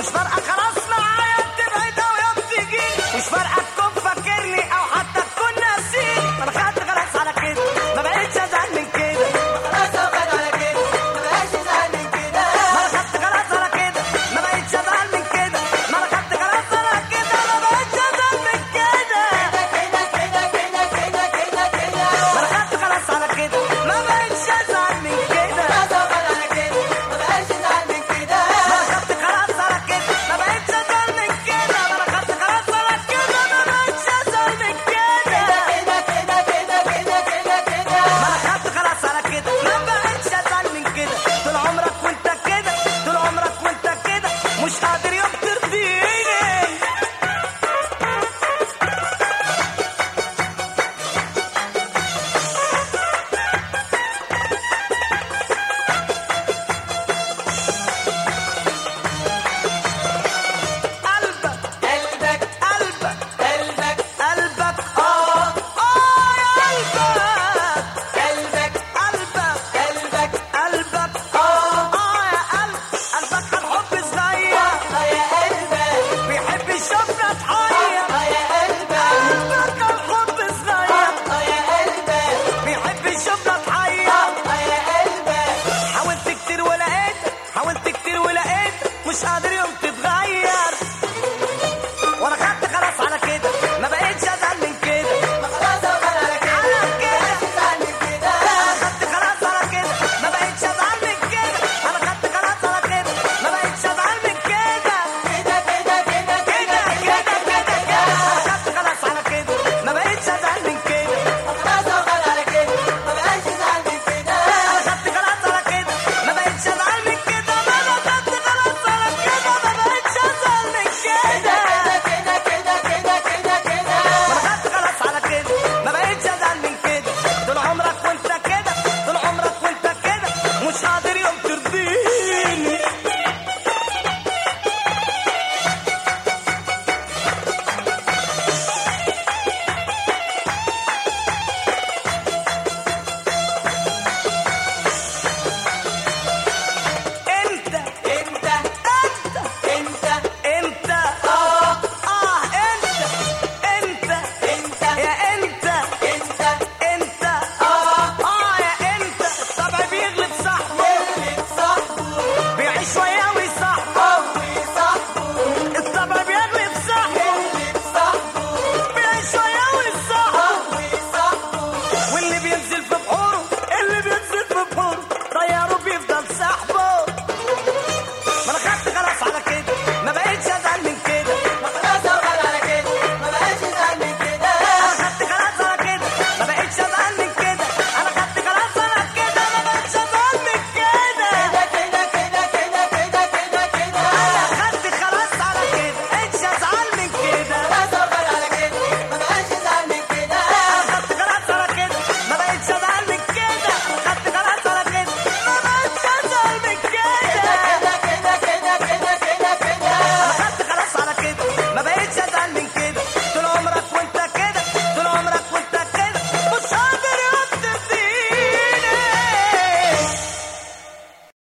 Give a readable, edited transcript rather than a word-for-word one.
مش فارقه خلاص معايا بتبعد او يا بتيجي، مش فارقه تكون فاكرني او حتى تكون ناسيني، ما انا خدت خلاص على كده ما بقتش ازعل من كده، خلاص واخد على كده ما بقاش يزعل من كده. ما انا خدت خلاص على كده ما بقتش ازعل من كده، ما انا خدت خلاص على كده ما بقتش ازعل من كده، كده كده كده كده كده كده. ما انا خدت خلاص على كده ما بقتش ازعل من كده، خلاص واخد على كده ما بقاش يزعل من كده. ما انا خدت خلاص على كده ما بقتش ازعل من كده، ما انا خدت خلاص على كده ما بقتش ازعل من كده، كده كده كده كده كده كده. ما انا خدت خلاص على كده ما بقتش ازعل من كده. طول عمرك وانت كده، طول عمرك وانت كده، مش قادر يوم ترضيني. قلبك قلبك قلبك قلبك قلبك يا قلبك قلبك قلبك قلبك قلبك يا قلب قلبك الحب صغير يا قلبك بيحب يشوفنا اتحير، يا قلبك قلبك الحب صغير يا قلبك بيحب يشوفنا اتحير، يا قلبك. حاولت كتير ولقيت، حاولت كتير ولقيت، مش قادر يوم